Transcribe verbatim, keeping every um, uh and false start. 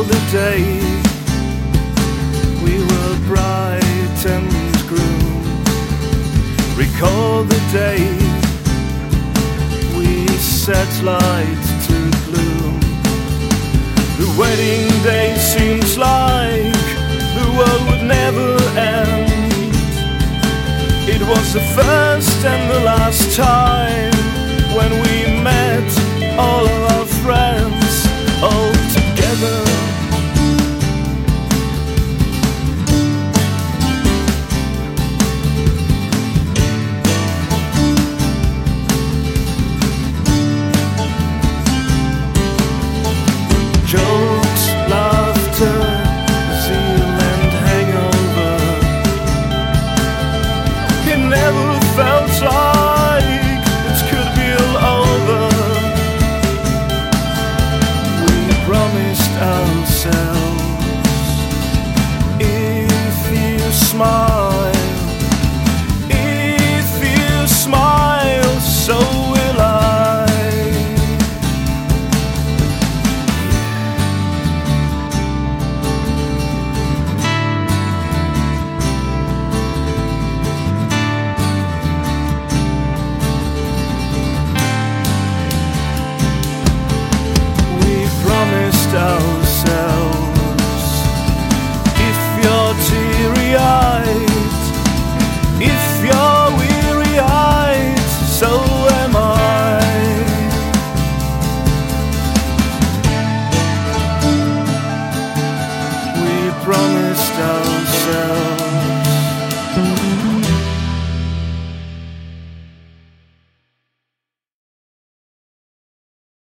the day we were bright and groomed. Recall the day we set light to gloom. The wedding day seems like the world would never end. It was the first and the last time when we met all of our friends all together. Jokes, laughter, zeal and hangover. It never felt like it could be all over. We promised ourselves